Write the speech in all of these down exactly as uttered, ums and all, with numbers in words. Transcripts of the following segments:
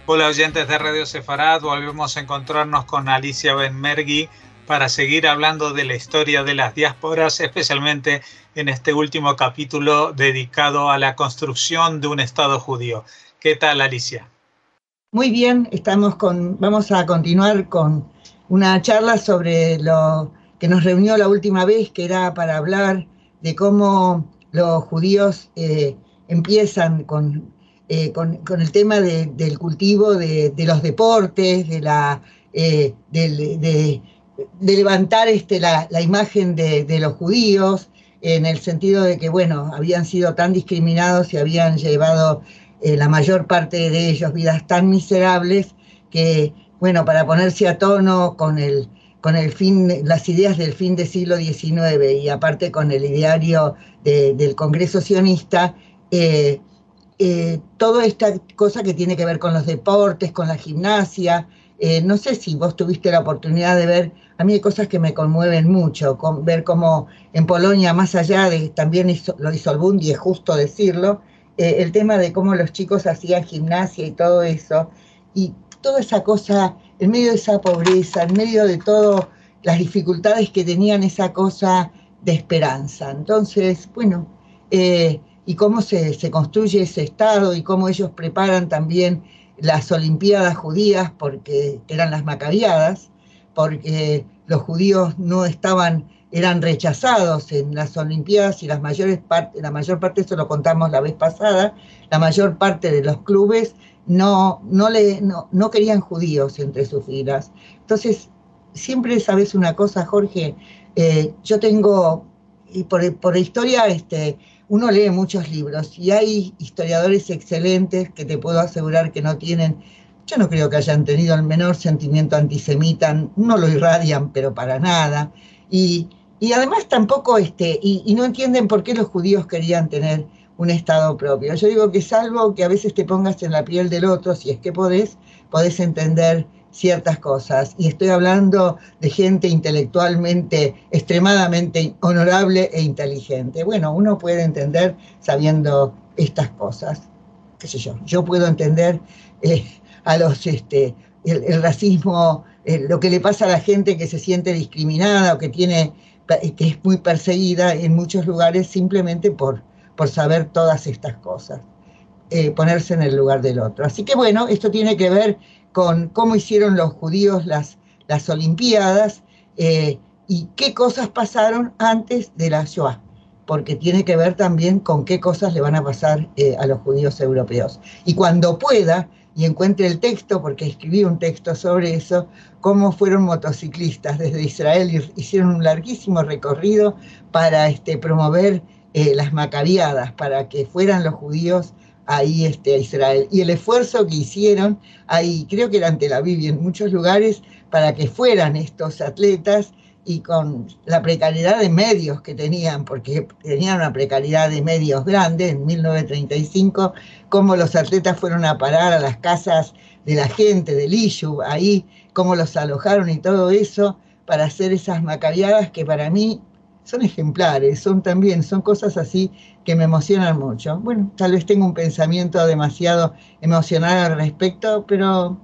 Hola oyentes de Radio Sefarad, volvemos a encontrarnos con Alicia Benmergui para seguir hablando de la historia de las diásporas, especialmente en este último capítulo dedicado a la construcción de un Estado judío. ¿Qué tal, Alicia? Muy bien, estamos con, vamos a continuar con una charla sobre lo que nos reunió la última vez, que era para hablar de cómo los judíos eh, empiezan con, eh, con, con el tema de, del cultivo de, de los deportes, de, la, eh, de, de, de levantar este, la, la imagen de, de los judíos, en el sentido de que, bueno, habían sido tan discriminados y habían llevado eh, la mayor parte de ellos vidas tan miserables que, bueno, para ponerse a tono con el, con el fin, las ideas del fin del siglo diecinueve y aparte con el ideario de, del Congreso sionista, eh, eh, toda esta cosa que tiene que ver con los deportes, con la gimnasia. Eh, no sé si vos tuviste la oportunidad de ver, a mí hay cosas que me conmueven mucho, con, ver cómo en Polonia, más allá de, también hizo, lo hizo el Bundy, es justo decirlo, eh, el tema de cómo los chicos hacían gimnasia y todo eso, y toda esa cosa, en medio de esa pobreza, en medio de todas las dificultades que tenían, esa cosa de esperanza. Entonces, bueno, eh, y cómo se, se construye ese Estado y cómo ellos preparan también las Olimpiadas judías, porque eran las Macabiadas, porque los judíos no estaban, eran rechazados en las Olimpiadas y las mayores parte, la mayor parte, eso lo contamos la vez pasada, la mayor parte de los clubes no, no, le, no, no querían judíos entre sus filas. Entonces, siempre sabes una cosa, Jorge, eh, yo tengo, y por, por historia, este, uno lee muchos libros y hay historiadores excelentes que te puedo asegurar que no tienen, yo no creo que hayan tenido el menor sentimiento antisemita, no lo irradian, pero para nada. Y, y además tampoco, este, y, y no entienden por qué los judíos querían tener un Estado propio. Yo digo que salvo que a veces te pongas en la piel del otro, si es que podés, podés entender ciertas cosas. Y estoy hablando de gente intelectualmente extremadamente honorable e inteligente. Bueno, uno puede entender sabiendo estas cosas. Qué sé yo, yo puedo entender eh, a los, este, el, el racismo, eh, lo que le pasa a la gente que se siente discriminada o que tiene, que es muy perseguida en muchos lugares simplemente por, por saber todas estas cosas. Eh, ponerse en el lugar del otro. Así que bueno, esto tiene que ver con cómo hicieron los judíos las, las Olimpiadas eh, y qué cosas pasaron antes de la Shoah, porque tiene que ver también con qué cosas le van a pasar eh, a los judíos europeos. Y cuando pueda, y encuentre el texto, porque escribí un texto sobre eso, cómo fueron motociclistas desde Israel y hicieron un larguísimo recorrido para este, promover eh, las macabiadas, para que fueran los judíos ahí este, a Israel. Y el esfuerzo que hicieron ahí, creo que era en Tel Aviv y en muchos lugares, para que fueran estos atletas y con la precariedad de medios que tenían, porque tenían una precariedad de medios grande en mil novecientos treinta y cinco, cómo los atletas fueron a parar a las casas de la gente, del Iyub, ahí, cómo los alojaron y todo eso, para hacer esas macabiadas que para mí son ejemplares, son también, son cosas así que me emocionan mucho. Bueno, tal vez tengo un pensamiento demasiado emocional al respecto, pero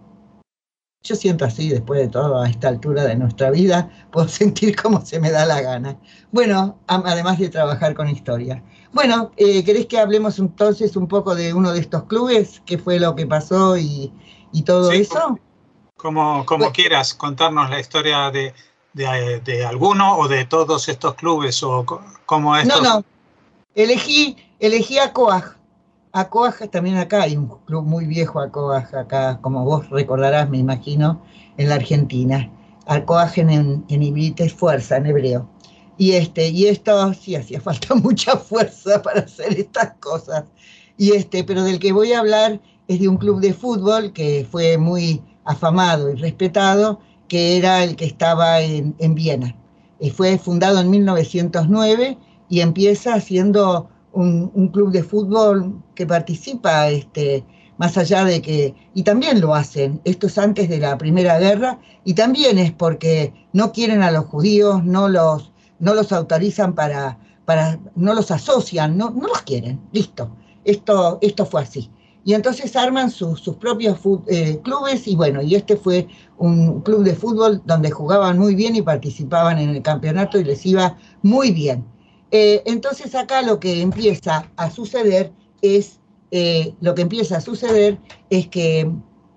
yo siento así después de todo, a esta altura de nuestra vida, puedo sentir como se me da la gana. Bueno, además de trabajar con historia. Bueno, eh, ¿querés que hablemos entonces un poco de uno de estos clubes? ¿Qué fue lo que pasó y, y todo sí, eso? Como, como Bueno, quieras, contarnos la historia de, de, de alguno o de todos estos clubes o cómo no, estos... no, elegí, elegí a Coag. A Coag también acá hay un club muy viejo, a Coag acá, como vos recordarás, me imagino, en la Argentina. A Coag en, en ibrita es fuerza, en hebreo. Y, este, y esto sí hacía falta mucha fuerza para hacer estas cosas. Y este, pero del que voy a hablar es de un club de fútbol que fue muy afamado y respetado, que era el que estaba en, en Viena. Eh, fue fundado en mil novecientos nueve y empieza siendo un, un club de fútbol que participa, este, más allá de que, y también lo hacen, esto es antes de la Primera Guerra, y también es porque no quieren a los judíos, no los, no los autorizan para, para, no los asocian, no, no los quieren, listo, esto, esto fue así. y entonces arman su, sus propios eh, clubes, y bueno, y este fue un club de fútbol donde jugaban muy bien y participaban en el campeonato y les iba muy bien. Eh, entonces acá lo que empieza a suceder es, eh, lo que empieza a suceder es que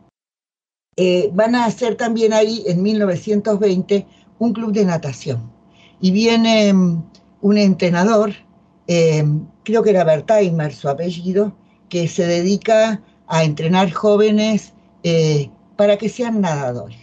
eh, van a hacer también ahí en mil novecientos veinte un club de natación. Y viene um, un entrenador, eh, creo que era Bertheimer su apellido, que se dedica a entrenar jóvenes eh, para que sean nadadores.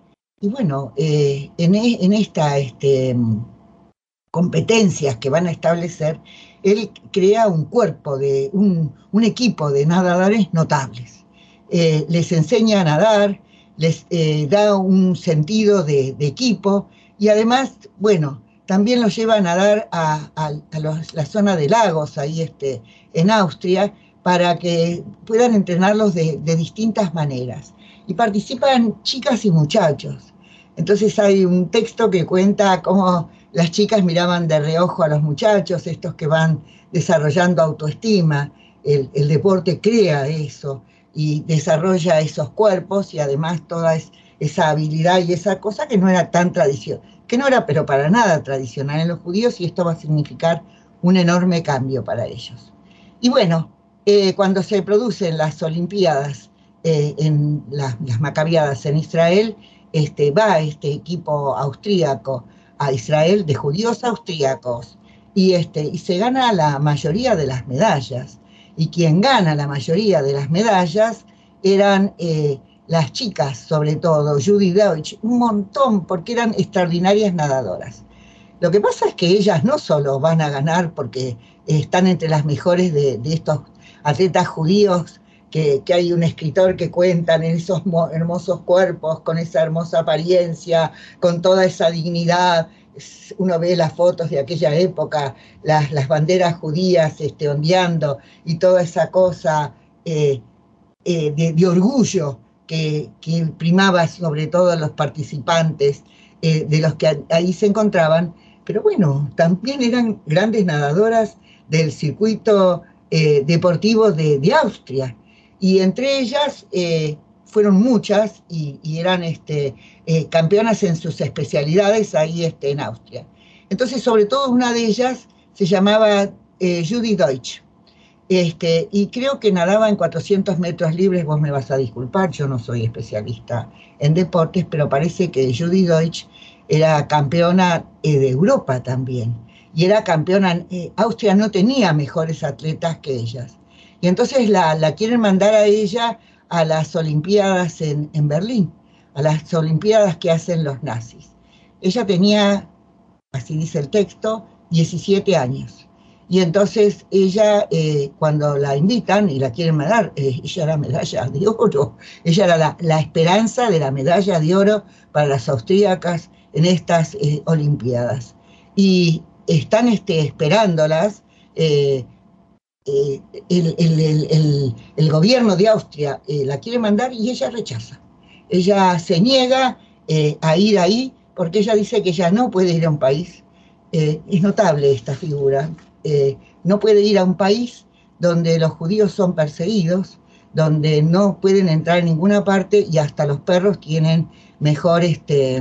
Y bueno, eh, en, en esta este, competencias que van a establecer, él crea un cuerpo, de un, un equipo de nadadores notables. Eh, les enseña a nadar, les eh, da un sentido de, de equipo, y además, bueno, también los lleva a nadar a, a, a los, la zona de lagos, ahí este, en Austria, para que puedan entrenarlos de, de distintas maneras. Y participan chicas y muchachos. Entonces hay un texto que cuenta cómo las chicas miraban de reojo a los muchachos, estos que van desarrollando autoestima. El, el deporte crea eso y desarrolla esos cuerpos, y además toda es, esa habilidad y esa cosa que no era tan tradicional, que no era pero para nada tradicional en los judíos, y esto va a significar un enorme cambio para ellos. Y bueno, eh, cuando se producen las Olimpiadas, eh, en la, las Macabiadas en Israel, este, va este equipo austríaco a Israel, de judíos austríacos, y, este, y se gana la mayoría de las medallas. Y quien gana la mayoría de las medallas eran eh, las chicas, sobre todo, Judy Deutsch, un montón, porque eran extraordinarias nadadoras. Lo que pasa es que ellas no solo van a ganar porque están entre las mejores de, de estos atletas judíos, que, que hay un escritor que cuenta en esos hermosos cuerpos, con esa hermosa apariencia, con toda esa dignidad. Uno ve las fotos de aquella época, las, las banderas judías este, ondeando, y toda esa cosa eh, eh, de, de orgullo que, que primaba sobre todo a los participantes eh, de los que ahí se encontraban. Pero bueno, también eran grandes nadadoras del circuito eh, deportivo de, de Austria, y entre ellas eh, fueron muchas y, y eran este, eh, campeonas en sus especialidades ahí este, en Austria. Entonces, sobre todo una de ellas se llamaba eh, Judy Deutsch, este, y creo que nadaba en cuatrocientos metros libres. Vos me vas a disculpar, yo no soy especialista en deportes, pero parece que Judy Deutsch era campeona eh, de Europa también, y era campeona, eh, Austria no tenía mejores atletas que ellas. Y entonces la, la quieren mandar a ella a las Olimpiadas en, en Berlín, a las Olimpiadas que hacen los nazis. Ella tenía, así dice el texto, diecisiete años. Y entonces ella, eh, cuando la invitan y la quieren mandar, eh, ella era medalla de oro. Ella era la, la esperanza de la medalla de oro para las austríacas en estas eh, Olimpiadas. Y están este, esperándolas. Eh, Eh, el, el, el, el gobierno de Austria eh, la quiere mandar y ella rechaza. Ella se niega eh, a ir ahí porque ella dice que ella no puede ir a un país. Eh, es notable esta figura. Eh, no puede ir a un país donde los judíos son perseguidos, donde no pueden entrar en ninguna parte, y hasta los perros tienen mejor este,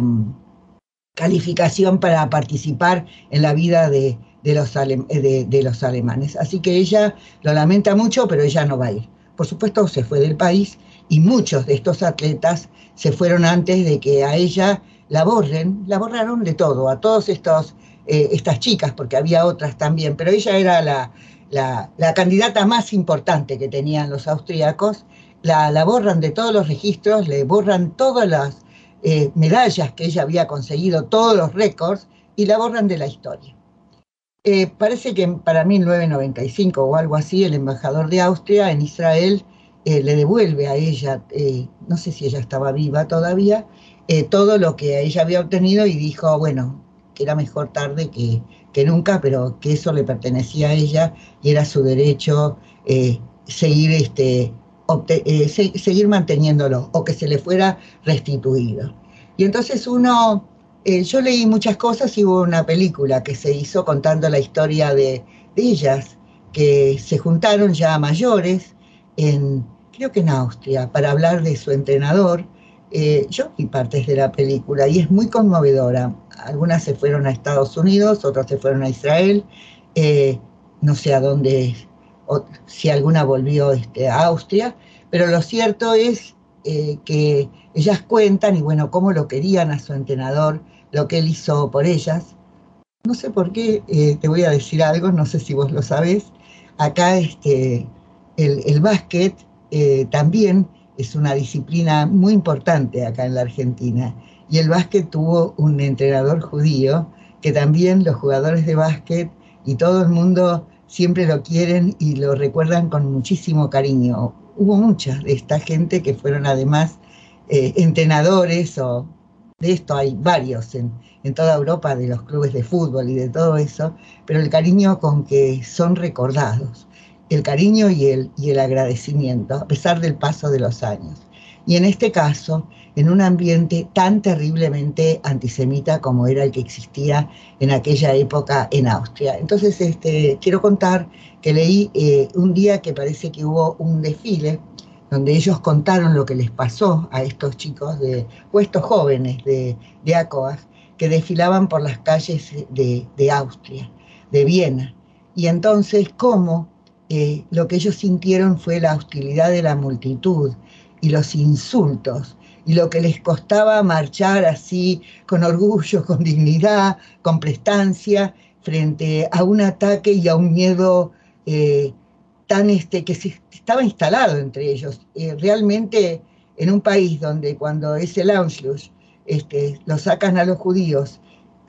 calificación para participar en la vida de De los, ale, de, de los alemanes. Así que ella lo lamenta mucho, pero ella no va a ir. Por supuesto, se fue del país, y muchos de estos atletas se fueron antes de que a ella la borren. La borraron de todo, a todas eh, estas chicas, porque había otras también, pero ella era la, la, la candidata más importante que tenían los austríacos. La, la borran de todos los registros, le borran todas las eh, medallas que ella había conseguido, todos los récords, y la borran de la historia. Eh, parece que para mil novecientos noventa y cinco o algo así, el embajador de Austria en Israel eh, le devuelve a ella, eh, no sé si ella estaba viva todavía, eh, todo lo que ella había obtenido, y dijo, bueno, que era mejor tarde que, que nunca, pero que eso le pertenecía a ella y era su derecho eh, seguir, este, obte, eh, se, seguir manteniéndolo, o que se le fuera restituido. Y entonces uno... Eh, yo leí muchas cosas, y hubo una película que se hizo contando la historia de, de ellas, que se juntaron ya mayores, en, creo que en Austria, para hablar de su entrenador. Eh, yo vi partes de la película y es muy conmovedora. Algunas se fueron a Estados Unidos, otras se fueron a Israel, eh, no sé a dónde, o, si alguna volvió este, a Austria, pero lo cierto es eh, que ellas cuentan, y bueno, cómo lo querían a su entrenador, lo que él hizo por ellas. No sé por qué, eh, te voy a decir algo, no sé si vos lo sabés. Acá este, el, el básquet eh, también es una disciplina muy importante acá en la Argentina. Y el básquet tuvo un entrenador judío que también los jugadores de básquet y todo el mundo siempre lo quieren y lo recuerdan con muchísimo cariño. Hubo muchas de esta gente que fueron además eh, entrenadores, o de esto hay varios en, en toda Europa, de los clubes de fútbol y de todo eso, pero el cariño con que son recordados, el cariño y el, y el agradecimiento, a pesar del paso de los años. Y en este caso, en un ambiente tan terriblemente antisemita como era el que existía en aquella época en Austria. Entonces, este, quiero contar que leí eh, un día que parece que hubo un desfile donde ellos contaron lo que les pasó a estos chicos, de, o estos jóvenes de, de ACOAG, que desfilaban por las calles de, de Austria, de Viena. Y entonces, cómo eh, lo que ellos sintieron fue la hostilidad de la multitud y los insultos, y lo que les costaba marchar así, con orgullo, con dignidad, con prestancia, frente a un ataque y a un miedo eh, tan este, que se estaba instalado entre ellos. Eh, realmente en un país donde cuando es el Anschluss, este, lo sacan a los judíos,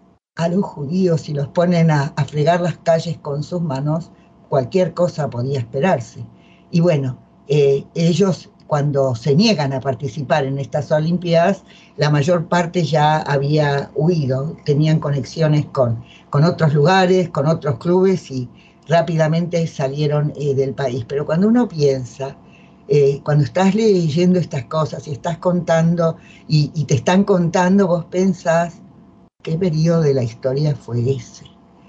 a los judíos y los ponen a, a fregar las calles con sus manos, cualquier cosa podía esperarse. Y bueno, eh, ellos cuando se niegan a participar en estas Olimpiadas, la mayor parte ya había huido, tenían conexiones con, con otros lugares, con otros clubes, y rápidamente salieron eh, del país. Pero cuando uno piensa, eh, cuando estás leyendo estas cosas y estás contando, y, y te están contando, vos pensás, ¿qué periodo de la historia fue ese?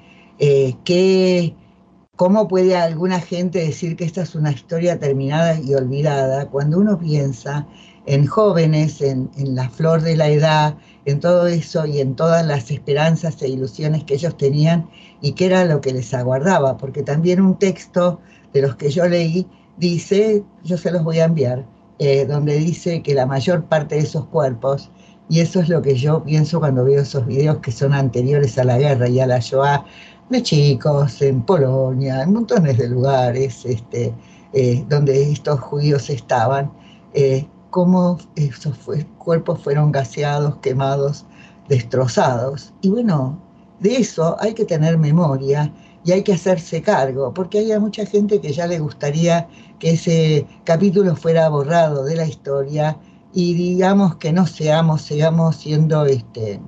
Eh, ¿qué, ¿Cómo puede alguna gente decir que esta es una historia terminada y olvidada cuando uno piensa en jóvenes, en, en la flor de la edad, en todo eso y en todas las esperanzas e ilusiones que ellos tenían y qué era lo que les aguardaba? Porque también un texto de los que yo leí dice, yo se los voy a enviar, eh, donde dice que la mayor parte de esos cuerpos, y eso es lo que yo pienso cuando veo esos videos que son anteriores a la guerra y a la Shoah, de chicos en Polonia, en montones de lugares este, eh, donde estos judíos estaban, eh, cómo esos fue, cuerpos fueron gaseados, quemados, destrozados. Y bueno, de eso hay que tener memoria y hay que hacerse cargo, porque hay mucha gente que ya le gustaría que ese capítulo fuera borrado de la historia y digamos que no seamos, sigamos siendo este,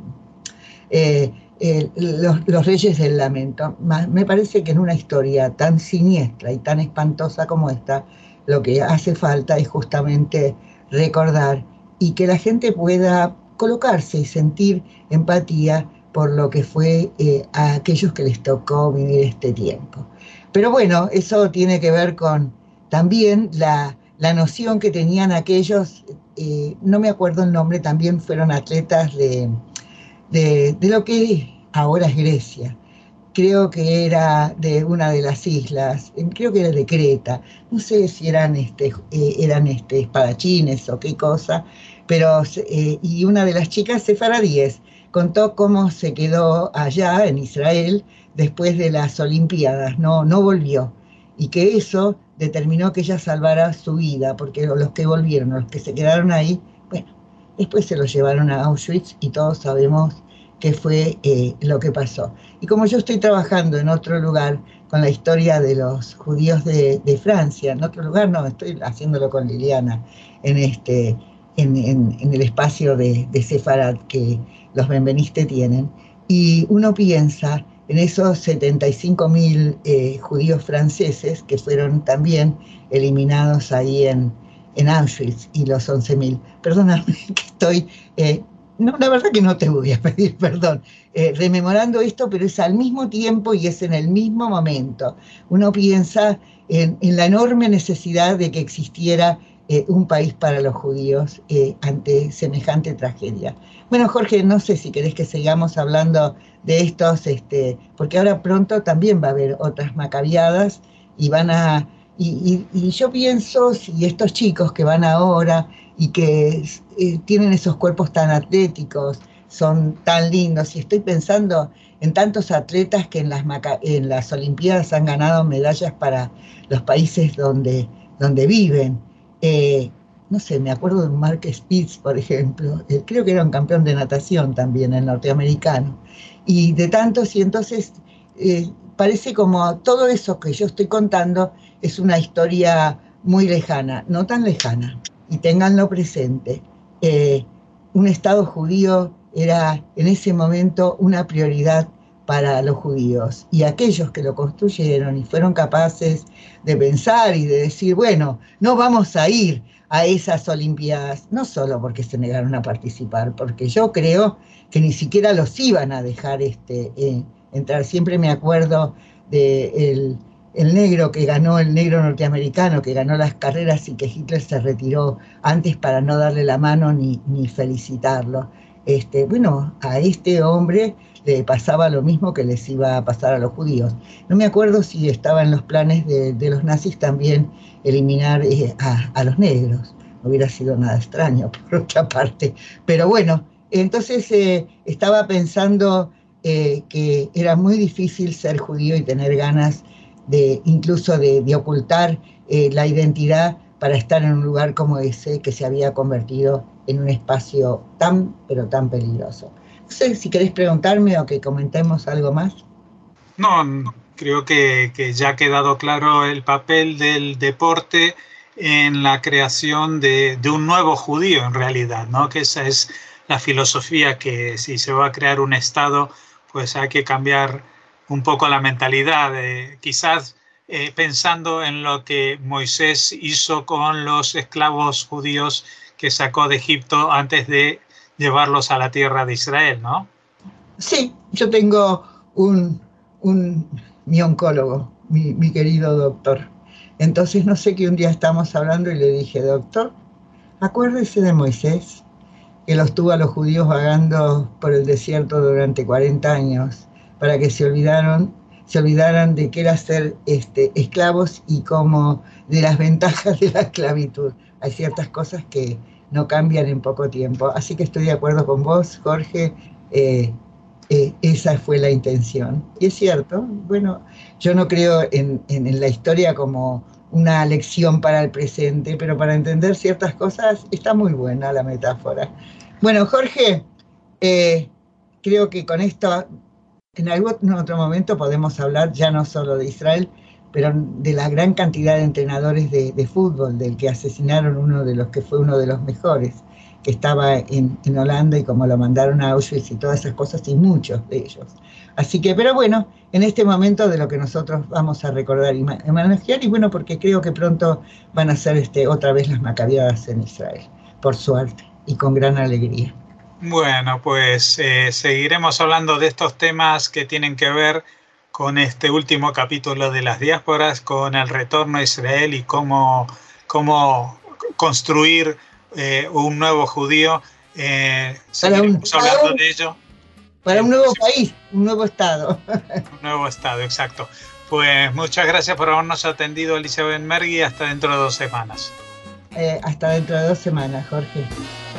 eh, eh, los, los reyes del lamento. Me parece que en una historia tan siniestra y tan espantosa como esta, lo que hace falta es justamente recordar y que la gente pueda colocarse y sentir empatía por lo que fue eh, a aquellos que les tocó vivir este tiempo. Pero bueno, eso tiene que ver con también la, la noción que tenían aquellos, eh, no me acuerdo el nombre, también fueron atletas de, de, de lo que ahora es Grecia. Creo que era de una de las islas, creo que era de Creta, no sé si eran, este, eh, eran este, espadachines o qué cosa, pero eh, y una de las chicas sefaradíes contó cómo se quedó allá en Israel después de las Olimpiadas, no, no volvió, y que eso determinó que ella salvara su vida, porque los que volvieron, los que se quedaron ahí, bueno, después se los llevaron a Auschwitz y todos sabemos qué fue eh, lo que pasó. Y como yo estoy trabajando en otro lugar con la historia de los judíos de, de Francia, en otro lugar no, estoy haciéndolo con Liliana, en, este, en, en, en el espacio de, de Sefarad que los benveniste tienen, y uno piensa en esos setenta y cinco mil eh, judíos franceses que fueron también eliminados ahí en, en Auschwitz, y los once mil. Perdóname que estoy... Eh, no, la verdad que no te voy a pedir perdón, eh, rememorando esto, pero es al mismo tiempo y es en el mismo momento. Uno piensa en, en la enorme necesidad de que existiera eh, un país para los judíos eh, ante semejante tragedia. Bueno, Jorge, no sé si querés que sigamos hablando de estos, este, porque ahora pronto también va a haber otras macabiadas y van a... Y, y, y yo pienso, si estos chicos que van ahora y que eh, tienen esos cuerpos tan atléticos, son tan lindos, y estoy pensando en tantos atletas que en las, maca en las Olimpiadas han ganado medallas para los países donde, donde viven. Eh, no sé, me acuerdo de Mark Spitz, por ejemplo, eh, creo que era un campeón de natación también, el norteamericano, y de tantos, y entonces eh, parece como todo eso que yo estoy contando es una historia muy lejana, no tan lejana, y ténganlo presente. Eh, un Estado judío era en ese momento una prioridad para los judíos, y aquellos que lo construyeron y fueron capaces de pensar y de decir, bueno, no vamos a ir a esas Olimpiadas, no solo porque se negaron a participar, porque yo creo que ni siquiera los iban a dejar este, eh, entrar. Siempre me acuerdo de el, el negro que ganó, el negro norteamericano que ganó las carreras y que Hitler se retiró antes para no darle la mano ni, ni felicitarlo. Este, bueno, a este hombre le pasaba lo mismo que les iba a pasar a los judíos. No me acuerdo si estaba en los planes de, de los nazis también eliminar eh, a, a los negros. No hubiera sido nada extraño, por otra parte. Pero bueno, entonces eh, estaba pensando eh, que era muy difícil ser judío y tener ganas de incluso de, de ocultar eh, la identidad para estar en un lugar como ese que se había convertido en un espacio tan, pero tan peligroso. No sé si querés preguntarme o que comentemos algo más. No, creo que, que ya ha quedado claro el papel del deporte en la creación de, de un nuevo judío, en realidad, ¿no? Que esa es la filosofía, que si se va a crear un Estado, pues hay que cambiar un poco la mentalidad, eh, quizás eh, pensando en lo que Moisés hizo con los esclavos judíos que sacó de Egipto antes de llevarlos a la tierra de Israel, ¿no? Sí, yo tengo un, un mi oncólogo, mi, mi querido doctor. Entonces no sé, que un día estamos hablando y le dije, doctor, acuérdese de Moisés, que los tuvo a los judíos vagando por el desierto durante cuarenta años, para que se olvidaron, se olvidaran de qué era ser este, esclavos y como de las ventajas de la esclavitud. Hay ciertas cosas que no cambian en poco tiempo. Así que estoy de acuerdo con vos, Jorge, eh, eh, esa fue la intención. Y es cierto, bueno, yo no creo en, en, en la historia como una lección para el presente, pero para entender ciertas cosas está muy buena la metáfora. Bueno, Jorge, eh, creo que con esto, en algún otro momento podemos hablar ya no solo de Israel, pero de la gran cantidad de entrenadores de, de fútbol, del que asesinaron uno de los que fue uno de los mejores, que estaba en, en Holanda, y como lo mandaron a Auschwitz y todas esas cosas, y muchos de ellos. Así que, pero bueno, en este momento de lo que nosotros vamos a recordar y homenajear, y bueno, porque creo que pronto van a ser este, otra vez las macabiadas en Israel, por suerte, y con gran alegría. Bueno, pues eh, seguiremos hablando de estos temas que tienen que ver con este último capítulo de las diásporas, con el retorno a Israel y cómo, cómo construir eh, un nuevo judío. Eh, seguiremos un, hablando un, de ello. Para un nuevo país, un nuevo Estado. Un nuevo Estado, exacto. Pues muchas gracias por habernos atendido, Alicia Benmergui. Hasta dentro de dos semanas. Eh, hasta dentro de dos semanas, Jorge.